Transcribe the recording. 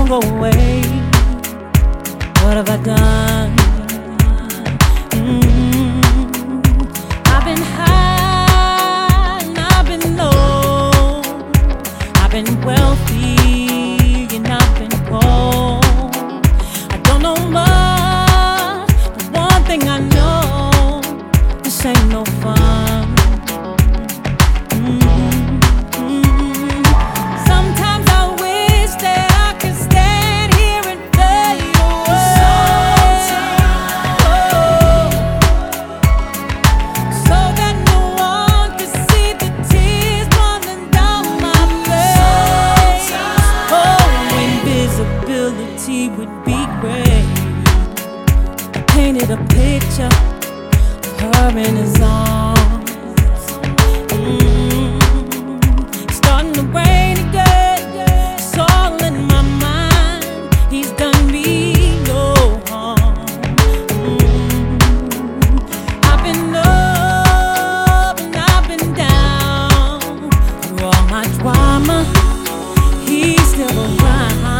go away. What have I done? I've been high and I've been low. I've been wealthy and I've been poor. I don't know much, but one thing I know, this ain't no fun. Sometimes I wish that I could stand here and fade away, so that no one could see the tears running down my face. Oh, invisibility would be great. I painted a picture of her in his arms. Starting to rain again. It's all in my mind. He's done me no harm. I've been up and I've been down. Through all my drama, he's still around.